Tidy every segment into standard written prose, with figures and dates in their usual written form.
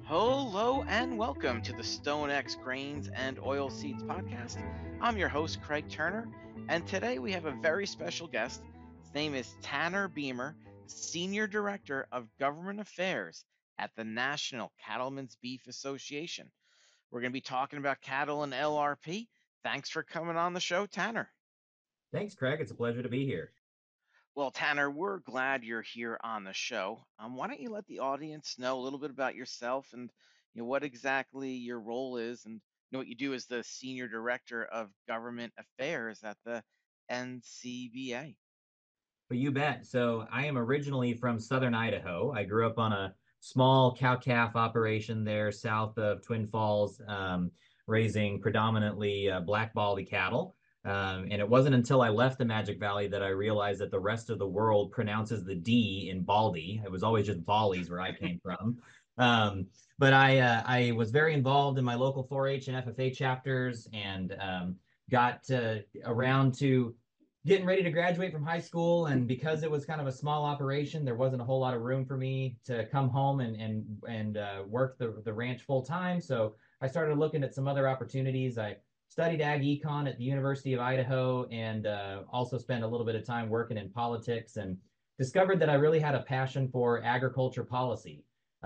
Hello and welcome to the StoneX Grains and Oilseeds podcast. I'm your host, Craig Turner, and today we have a very special guest. His name is Tanner Beamer, Senior Director of Government Affairs at the National Cattlemen's Beef Association. We're going to be talking about cattle and LRP. Thanks for coming on the show, Tanner. Thanks, Craig. It's a pleasure to be here. Well, Tanner, we're glad you're here on the show. Why don't you let the audience know a little bit about yourself and what exactly your role is, and what you do as the Senior Director of Government Affairs at the NCBA. But you bet. So I am originally from Southern Idaho. I grew up on a small cow-calf operation there south of Twin Falls, raising predominantly black baldy cattle. And it wasn't until I left the Magic Valley that I realized that the rest of the world pronounces the D in baldy. It was always just Ballies where I came from. Um, but I was very involved in my local 4-H and FFA chapters and got around to getting ready to graduate from high school, and because it was kind of a small operation, there wasn't a whole lot of room for me to come home and work the ranch full time. So I started looking at some other opportunities. I studied ag econ at the University of Idaho, and also spent a little bit of time working in politics, and discovered that I really had a passion for agriculture policy.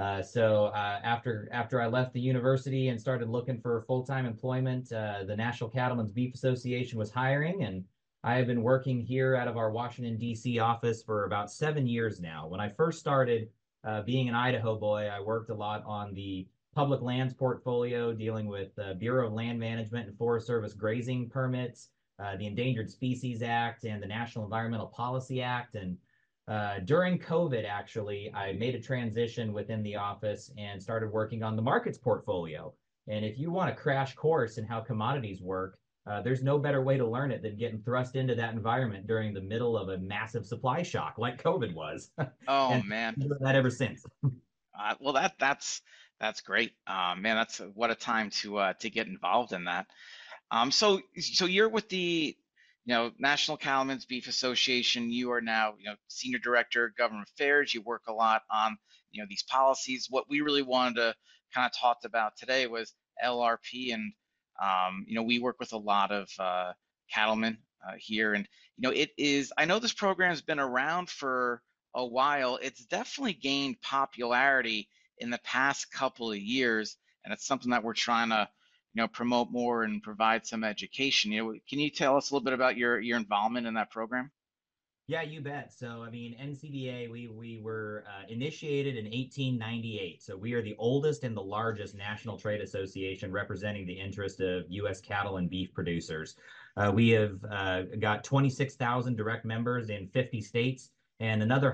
After I left the university and started looking for full-time employment, the National Cattlemen's Beef Association was hiring, and I have been working here out of our Washington, D.C. office for about 7 years now. When I first started being an Idaho boy, I worked a lot on the public lands portfolio, dealing with Bureau of Land Management and Forest Service grazing permits, the Endangered Species Act, and the National Environmental Policy Act. And during COVID, actually, I made a transition within the office and started working on the markets portfolio. And if you want a crash course in how commodities work, there's no better way to learn it than getting thrust into that environment during the middle of a massive supply shock like COVID was. Oh And man, that ever since. well that's great, man. That's what a time to get involved in that. So you're with the National Cattlemen's Beef Association. You are now Senior Director of Government Affairs. You work a lot on these policies. What we really wanted to kind of talk about today was LRP, and we work with a lot of cattlemen here, and it is. I know this program has been around for a while. It's definitely gained popularity in the past couple of years, and it's something that we're trying to promote more and provide some education. Can you tell us a little bit about your involvement in that program? Yeah, you bet. So, I mean, NCBA, we were initiated in 1898. So we are the oldest and the largest national trade association representing the interest of U.S. cattle and beef producers. We have got 26,000 direct members in 50 states and another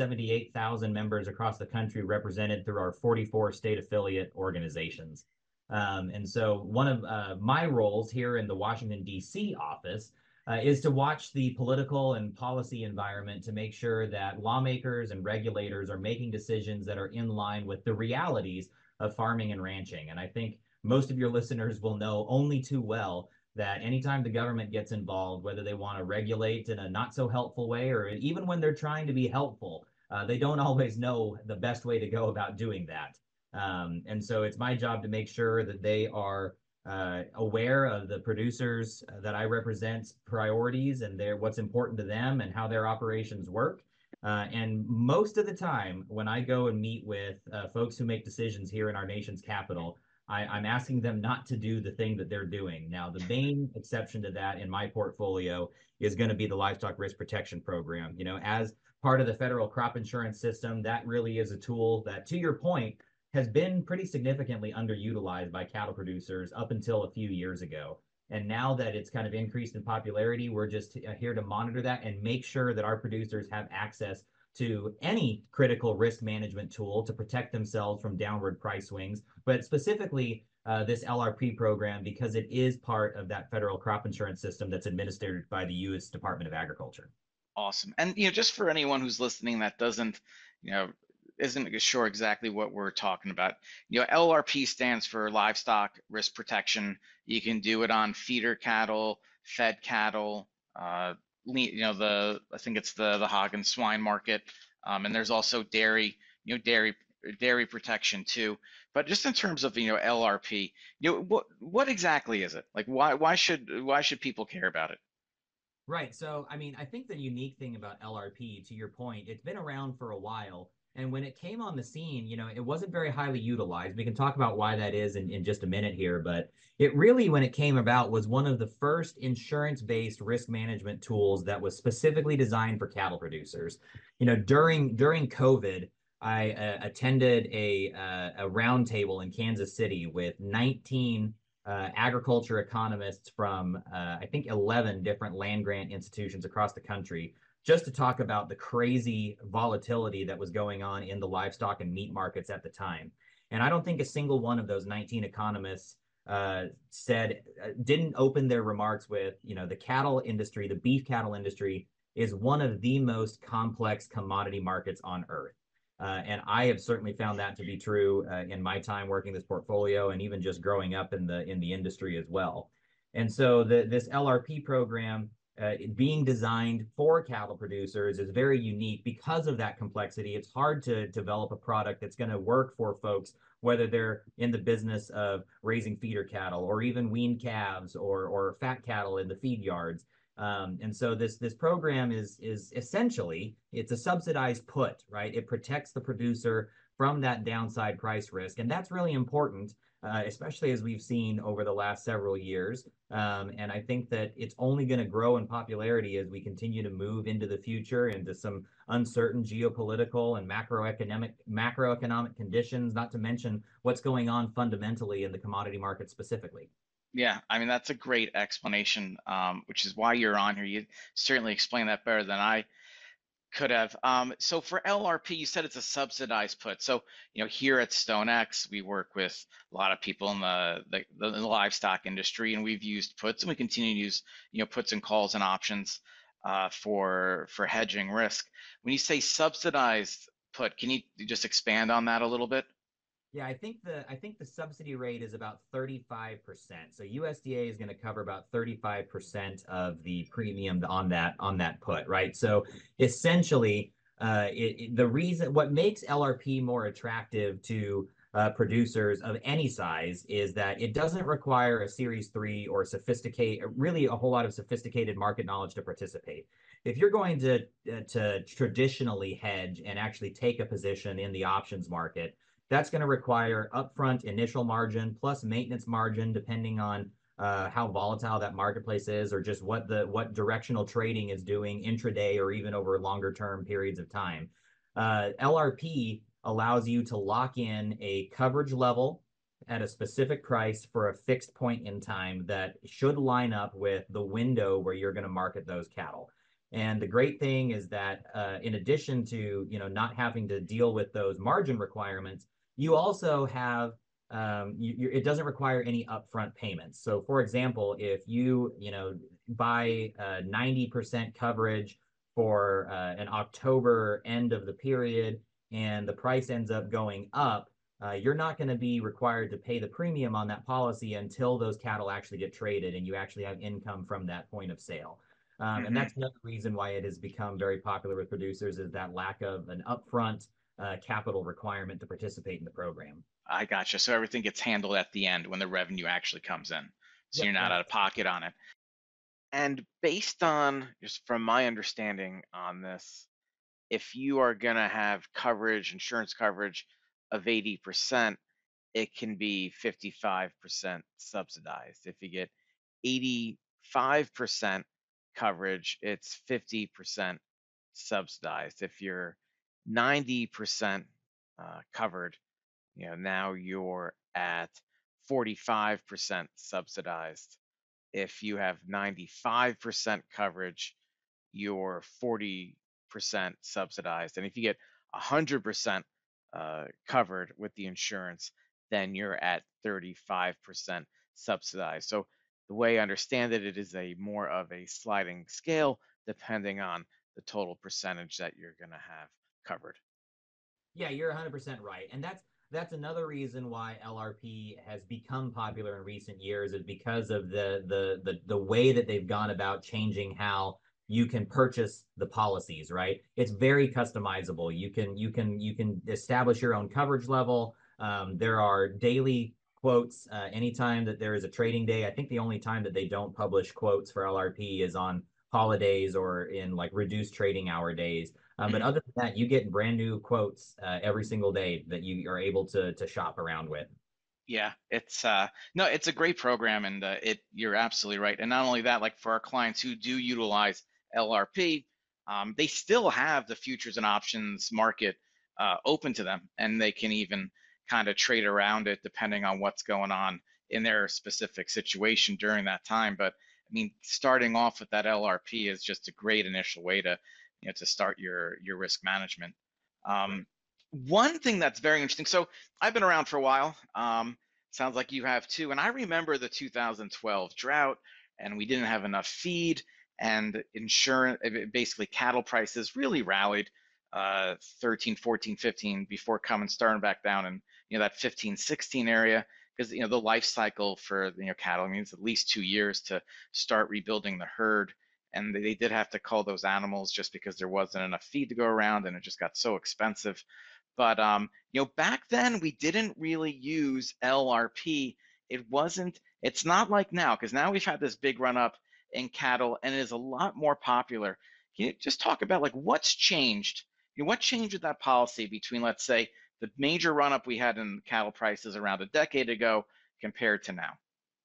178,000 members across the country represented through our 44 state affiliate organizations. And so one of my roles here in the Washington, D.C. office is to watch the political and policy environment to make sure that lawmakers and regulators are making decisions that are in line with the realities of farming and ranching. And I think most of your listeners will know only too well that anytime the government gets involved, whether they want to regulate in a not so helpful way or even when they're trying to be helpful, they don't always know the best way to go about doing that. And so it's my job to make sure that they are aware of the producers that I represent's priorities and what's important to them and how their operations work. And most of the time, when I go and meet with folks who make decisions here in our nation's capital, I'm asking them not to do the thing that they're doing. Now, the main exception to that in my portfolio is going to be the Livestock Risk Protection Program. As part of the federal crop insurance system, that really is a tool that, to your point, has been pretty significantly underutilized by cattle producers up until a few years ago. And now that it's kind of increased in popularity, we're just here to monitor that and make sure that our producers have access to any critical risk management tool to protect themselves from downward price swings, but specifically this LRP program because it is part of that federal crop insurance system that's administered by the U.S. Department of Agriculture. Awesome. And just for anyone who's listening that doesn't, you know, isn't sure exactly what we're talking about, LRP stands for Livestock Risk Protection. You can do it on feeder cattle, fed cattle, I think it's the hog and swine market, and there's also dairy, dairy dairy protection too. But just in terms of, LRP, what exactly is it? Like why should people care about it? Right. So, I mean, I think the unique thing about LRP, to your point, it's been around for a while. And when it came on the scene, it wasn't very highly utilized. We can talk about why that is in just a minute here. But it really, when it came about, was one of the first insurance-based risk management tools that was specifically designed for cattle producers. During COVID, I attended a roundtable in Kansas City with 19 agriculture economists from, I think, 11 different land grant institutions across the country, just to talk about the crazy volatility that was going on in the livestock and meat markets at the time. And I don't think a single one of those 19 economists didn't open their remarks with, the cattle industry, the beef cattle industry is one of the most complex commodity markets on earth. And I have certainly found that to be true in my time working this portfolio and even just growing up in the industry as well. And so this LRP program being designed for cattle producers is very unique because of that complexity. It's hard to develop a product that's going to work for folks, whether they're in the business of raising feeder cattle or even weaned calves or fat cattle in the feed yards. And so this program is essentially, it's a subsidized put, right? It protects the producer from that downside price risk, and that's really important, especially as we've seen over the last several years. And I think that it's only going to grow in popularity as we continue to move into the future, into some uncertain geopolitical and macroeconomic conditions, not to mention what's going on fundamentally in the commodity market specifically. Yeah, I mean that's a great explanation, which is why you're on here. You certainly explained that better than I could have. So for LRP, you said it's a subsidized put. So, here at StoneX, we work with a lot of people in the livestock industry, and we've used puts, and we continue to use, puts and calls and options for hedging risk. When you say subsidized put, can you just expand on that a little bit? Yeah, I think the subsidy rate is about 35%. So USDA is going to cover about 35% of the premium on that put, right? So essentially, what makes LRP more attractive to producers of any size is that it doesn't require a Series 3 or really a whole lot of sophisticated market knowledge to participate. If you're going to traditionally hedge and actually take a position in the options market, that's going to require upfront initial margin plus maintenance margin, depending on how volatile that marketplace is, or just what directional trading is doing intraday or even over longer term periods of time. LRP allows you to lock in a coverage level at a specific price for a fixed point in time that should line up with the window where you're going to market those cattle. And the great thing is that in addition to not having to deal with those margin requirements, you also have it doesn't require any upfront payments. So, for example, if you buy 90% coverage for an October end of the period, and the price ends up going up, you're not going to be required to pay the premium on that policy until those cattle actually get traded and you actually have income from that point of sale. And Hmm. that's another reason why it has become very popular with producers, is that lack of an upfront capital requirement to participate in the program. I gotcha. So everything gets handled at the end when the revenue actually comes in. So you're Yep, not that's out of pocket on it. And based on just from my understanding on this, if you are going to have coverage, insurance coverage of 80%, it can be 55% subsidized. If you get 85% coverage, it's 50% subsidized. If you're 90% covered, now you're at 45% subsidized. If you have 95% coverage, you're 40% subsidized. And if you get 100% covered with the insurance, then you're at 35% subsidized. So the way I understand it, it is a more of a sliding scale depending on the total percentage that you're going to have covered. Yeah, you're 100% right. And that's another reason why LRP has become popular in recent years, is because of the way that they've gone about changing how you can purchase the policies, right? It's very customizable. You can establish your own coverage level. There are daily quotes anytime that there is a trading day. I think the only time that they don't publish quotes for LRP is on holidays or in like reduced trading hour days. But Mhm. other than that, you get brand new quotes every single day that you are able to shop around with. Yeah, it's no, it's a great program, and it you're absolutely right. And not only that, like for our clients who do utilize LRP, they still have the futures and options market open to them, and they can even kind of trade around it depending on what's going on in their specific situation during that time. But I mean, starting off with that LRP is just a great initial way to, to start your risk management. Um, One thing that's very interesting. So I've been around for a while. Sounds like you have too. And I remember the 2012 drought, and we didn't have enough feed, and insurance, basically cattle prices really rallied 13, 14, 15 before coming starting back down in that 15, 16 area, because the life cycle for cattle means at least 2 years to start rebuilding the herd. And they did have to cull those animals just because there wasn't enough feed to go around, and it just got so expensive. But back then we didn't really use LRP. It's not like now, because now we've had this big run up in cattle and it is a lot more popular. Can you just talk about like what's changed? What changed with that policy between, let's say, the major run up we had in cattle prices around a decade ago compared to now?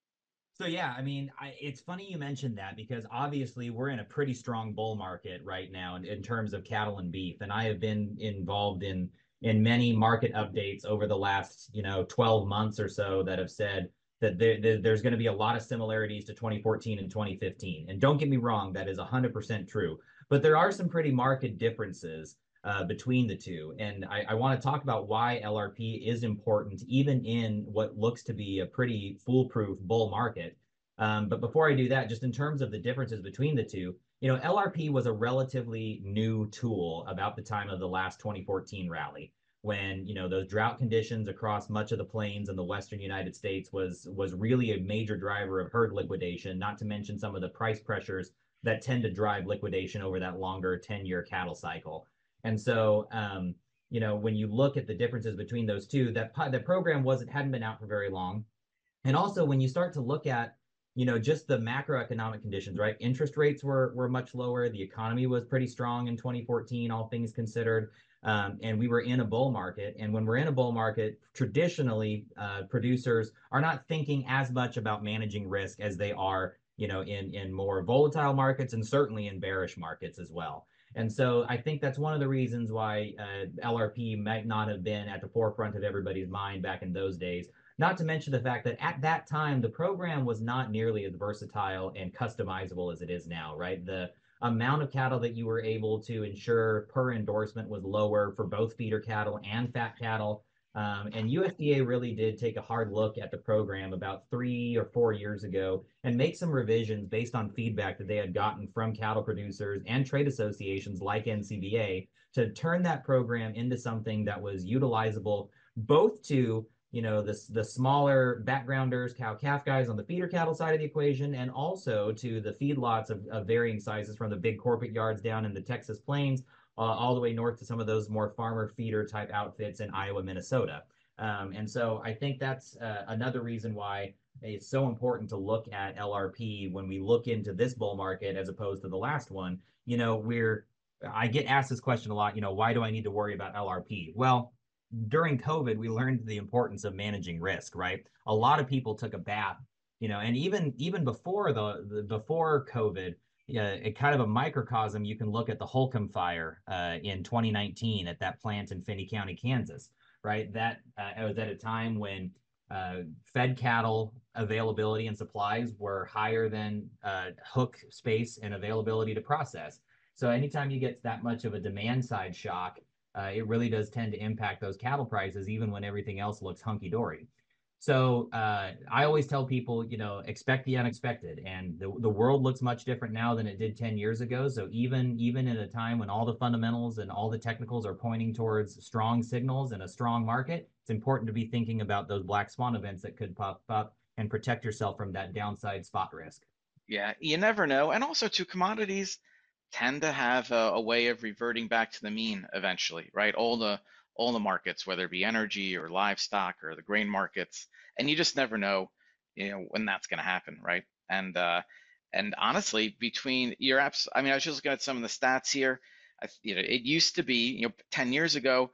So yeah, I mean, it's funny you mentioned that because obviously we're in a pretty strong bull market right now in terms of cattle and beef, and I have been involved in many market updates over the last 12 months or so that have said that there's going to be a lot of similarities to 2014 and 2015. And don't get me wrong, that is 100% true, but there are some pretty marked differences between the two. And I want to talk about why LRP is important, even in what looks to be a pretty foolproof bull market. But before I do that, just in terms of the differences between the two, LRP was a relatively new tool about the time of the last 2014 rally, when those drought conditions across much of the plains in the western United States was really a major driver of herd liquidation, not to mention some of the price pressures that tend to drive liquidation over that longer 10-year cattle cycle. And so, when you look at the differences between those two, the program hadn't been out for very long. And also, when you start to look at, just the macroeconomic conditions, right? Interest rates were much lower. The economy was pretty strong in 2014, all things considered. And we were in a bull market. And when we're in a bull market, traditionally, producers are not thinking as much about managing risk as they are, in more volatile markets and certainly in bearish markets as well. And so I think that's one of the reasons why LRP might not have been at the forefront of everybody's mind back in those days. Not to mention the fact that at that time, the program was not nearly as versatile and customizable as it is now, right? The amount of cattle that you were able to insure per endorsement was lower for both feeder cattle and fat cattle. And USDA really did take a hard look at the program about 3 or 4 years ago and make some revisions based on feedback that they had gotten from cattle producers and trade associations like NCBA to turn that program into something that was utilizable both to the smaller backgrounders, cow calf guys on the feeder cattle side of the equation, and also to the feedlots of varying sizes from the big corporate yards down in the Texas plains all the way north to some of those more farmer feeder type outfits in Iowa, Minnesota. And so I think that's another reason why it's so important to look at LRP when we look into this bull market as opposed to the last one. I get asked this question a lot, why do I need to worry about LRP? Well, during COVID, we learned the importance of managing risk, right? A lot of people took a bath, and even before before COVID, a kind of a microcosm, you can look at the Holcomb fire in 2019 at that plant in Finney County, Kansas, right? That was at a time when fed cattle availability and supplies were higher than hook space and availability to process. So anytime you get that much of a demand side shock, it really does tend to impact those cattle prices, even when everything else looks hunky dory. So I always tell people, expect the unexpected, and the world looks much different now than it did 10 years ago. So even in a time when all the fundamentals and all the technicals are pointing towards strong signals and a strong market, it's important to be thinking about those black swan events that could pop up and protect yourself from that downside spot risk. Yeah, you never know. And also to commodities, tend to have a way of reverting back to the mean eventually, right? All the markets, whether it be energy or livestock or the grain markets, and you just never know, when that's going to happen, right? And honestly, between your apps, I mean, I was just looking at some of the stats here. It used to be, 10 years ago,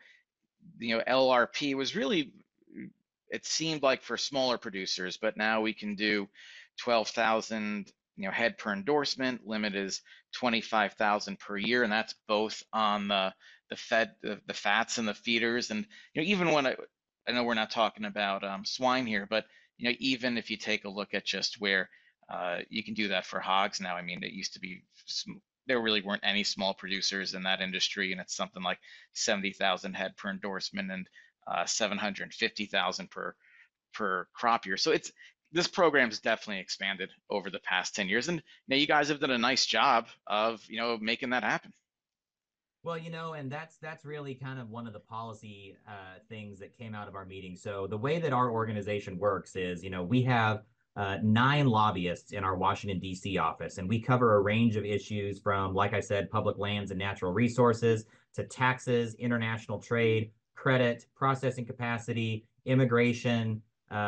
LRP was really, it seemed like for smaller producers, but now we can do 12,000, head per endorsement. Limit is 25,000 per year, and that's both on the fats and the feeders. And even when I know we're not talking about swine here, but even if you take a look at just where you can do that for hogs now. I mean, it used to be there really weren't any small producers in that industry, and it's something like 70,000 head per endorsement and 750,000 per crop year. So this program's definitely expanded over the past 10 years, and you guys have done a nice job of making that happen. Well, and that's really kind of one of the policy things that came out of our meeting. So the way that our organization works is, we have 9 lobbyists in our Washington, D.C. office, and we cover a range of issues from, like I said, public lands and natural resources to taxes, international trade, credit, processing capacity, immigration,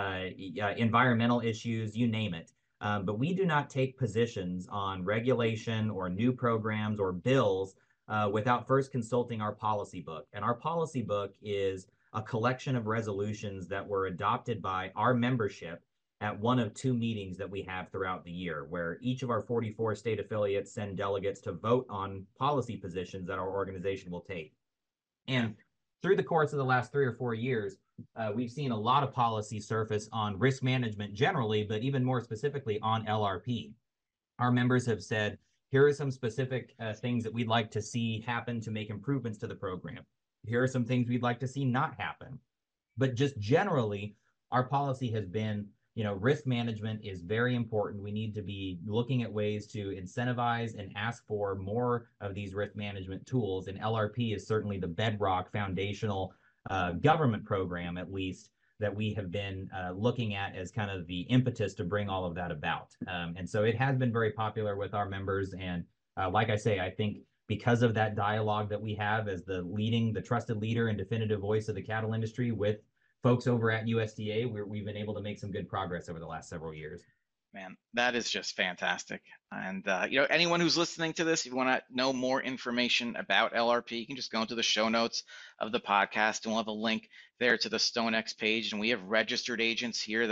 environmental issues, you name it. But we do not take positions on regulation or new programs or bills without first consulting our policy book. And our policy book is a collection of resolutions that were adopted by our membership at one of 2 meetings that we have throughout the year, where each of our 44 state affiliates send delegates to vote on policy positions that our organization will take. And through the course of the last 3 or 4 years, we've seen a lot of policy surface on risk management generally, but even more specifically on LRP. Our members have said, here are some specific things that we'd like to see happen to make improvements to the program. Here are some things we'd like to see not happen. But just generally, our policy has been, risk management is very important. We need to be looking at ways to incentivize and ask for more of these risk management tools. And LRP is certainly the bedrock foundational government program, at least, that we have been looking at as kind of the impetus to bring all of that about. And so it has been very popular with our members. And like I say, I think because of that dialogue that we have as the trusted leader and definitive voice of the cattle industry with folks over at USDA, we've been able to make some good progress over the last several years. Man, that is just fantastic. And anyone who's listening to this, if you want to know more information about LRP, you can just go into the show notes of the podcast, and we'll have a link there to the StoneX page. And we have registered agents here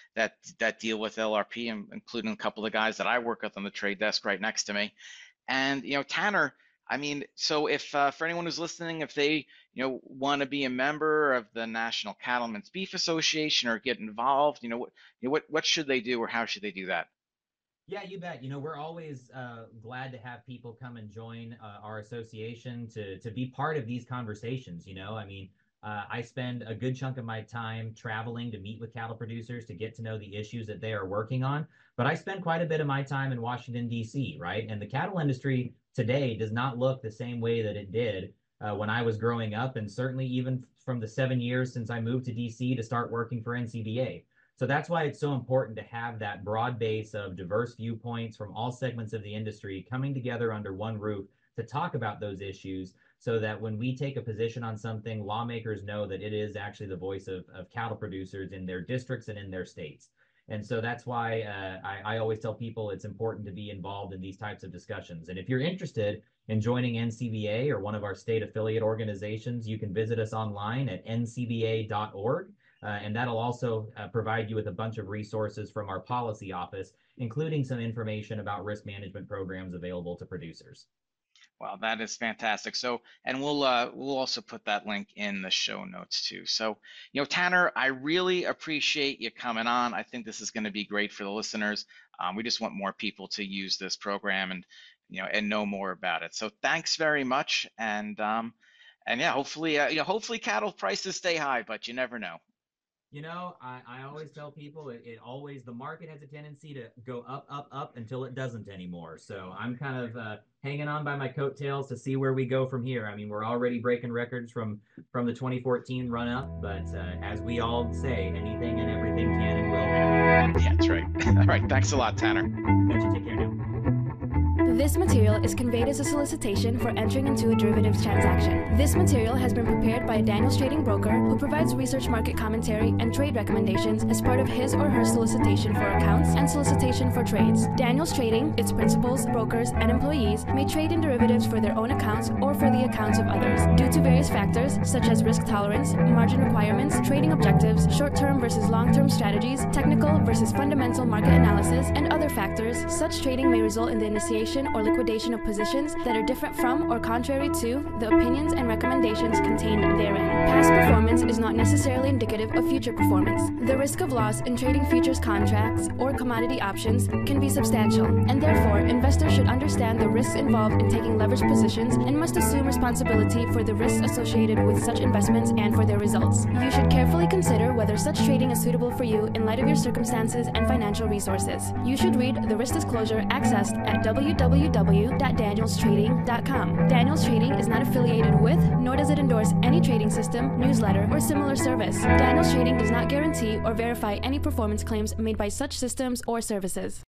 that deal with LRP, including a couple of guys that I work with on the trade desk right next to me. And Tanner, I mean, so if for anyone who's listening, if they want to be a member of the National Cattlemen's Beef Association or get involved, what should they do, or how should they do that? Yeah, you bet. We're always glad to have people come and join our association to be part of these conversations. I mean, I spend a good chunk of my time traveling to meet with cattle producers to get to know the issues that they are working on. But I spend quite a bit of my time in Washington, D.C., right? And the cattle industry today does not look the same way that it did when I was growing up, and certainly even from the 7 years since I moved to DC to start working for NCBA. So that's why it's so important to have that broad base of diverse viewpoints from all segments of the industry coming together under one roof to talk about those issues, so that when we take a position on something, lawmakers know that it is actually the voice of cattle producers in their districts and in their states. And so that's why I always tell people it's important to be involved in these types of discussions. And if you're interested in joining NCBA or one of our state affiliate organizations, you can visit us online at ncba.org. And that'll also provide you with a bunch of resources from our policy office, including some information about risk management programs available to producers. Wow, that is fantastic. So, and we'll also put that link in the show notes too. So, Tanner, I really appreciate you coming on. I think this is going to be great for the listeners. We just want more people to use this program and know more about it. So, thanks very much. And yeah, hopefully cattle prices stay high, but you never know. I always tell people the market has a tendency to go up, up, up until it doesn't anymore. So I'm kind of hanging on by my coattails to see where we go from here. I mean, we're already breaking records from the 2014 run up, but as we all say, anything and everything can and will happen. Yeah, that's right. All right. Thanks a lot, Tanner. Bet you take care now. This material is conveyed as a solicitation for entering into a derivatives transaction. This material has been prepared by a Daniels Trading broker who provides research, market commentary, and trade recommendations as part of his or her solicitation for accounts and solicitation for trades. Daniels Trading, its principals, brokers, and employees may trade in derivatives for their own accounts or for the accounts of others. Due to various factors such as risk tolerance, margin requirements, trading objectives, short-term versus long-term strategies, technical versus fundamental market analysis, and other factors, such trading may result in the initiation or liquidation of positions that are different from or contrary to the opinions and recommendations contained therein. Past performance is not necessarily indicative of future performance. The risk of loss in trading futures contracts or commodity options can be substantial, and therefore investors should understand the risks involved in taking leveraged positions and must assume responsibility for the risks associated with such investments and for their results. You should carefully consider whether such trading is suitable for you in light of your circumstances and financial resources. You should read the risk disclosure accessed at www.danielstrading.com. Daniels Trading is not affiliated with, nor does it endorse any trading system, newsletter, or similar service. Daniels Trading does not guarantee or verify any performance claims made by such systems or services.